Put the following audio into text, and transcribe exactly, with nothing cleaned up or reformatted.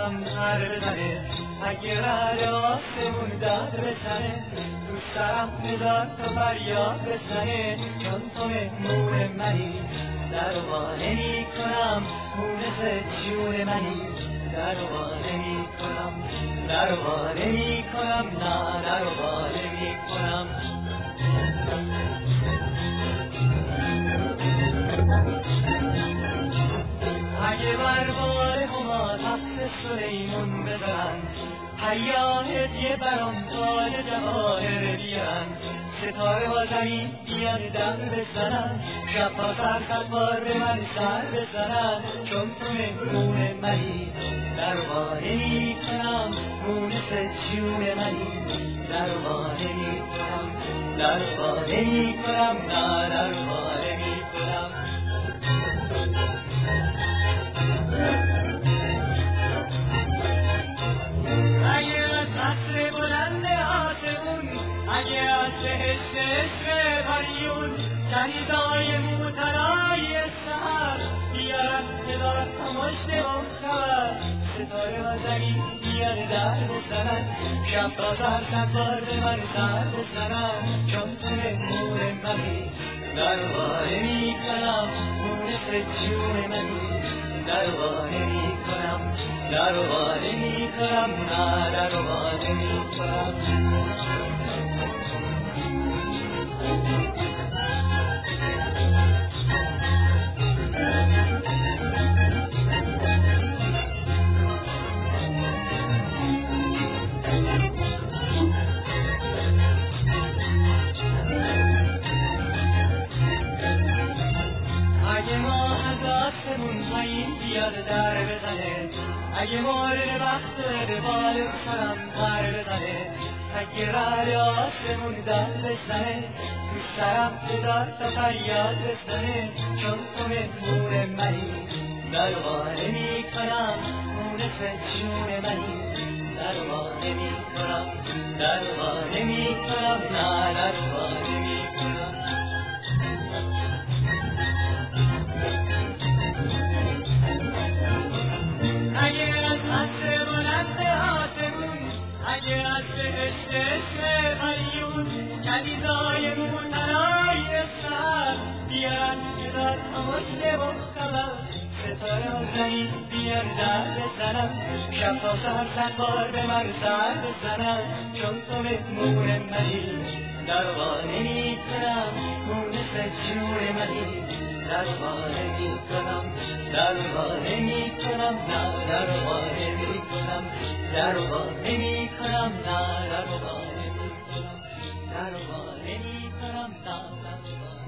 کنم هر بزنه، اگه قرار آسمون داد بزنه، تو سرم بذار تا فریاد بزنه، چون تو مهمون منی، در وا نمی کنم مونس جون منی، در وا نمی کنم، در وا نمی کنم، نه در وا نمی کنم. اگه بر بار هما تخت سلیمون بزن، پیام هدیه برام تاج جواهر بیارن، ستاره ها زمین بیان در بزنن، شب ها سر صد بار به من سر بزنن، چون تو مهمون منی، در وا نمی کنم مونس جون منی، در وا نمی کنم، در وا نمی کنم، نه در وا نمی کنم. اگه از عصر بلند آسمون، اگه از بهشت عشق پریون، جنیزای موترای سهر بیارن هزار تا مژده و خبر، ستاره ها زمین بیان در بزنن، شب تا سر صد بار به من سر بزنن، چون تو مهمون منی، در وا نمی کنم مونس جون منی، در وا نمی کنم، در وا نمی کنم، نه در وا نمی کنم. اگه ما از آسمون پایین بیاد در بزنه، اگه مورد وقت به بال سرم پر بزنه، اگه قرار آسمون داد بزنه، تو سرم بذار تا فریاد بزنه، چون تو مهمون منی، در وا نمی کنم مونس جون منی، در وا نمی کنم، در وا نمی کنم، نه در وا نمی کنم. اگه از عصر بلند آسمون، اگه از بهشت عشق پریون، کنیزای موترای سهر بیارن هزار تا مژده و خبر، ستاره ها زمین بیان در بزنن، شب تا سحر صد بار به من سر بزنن، چون تو مهمون منی، در وا نمی کنم مونس جون منی، در وا نمی کنم، در وا نمی کنم، نه در وا نمی کنم، در وا نمی کنم، نه در وا نمی کنم، در وا نمی کنم، نه در وا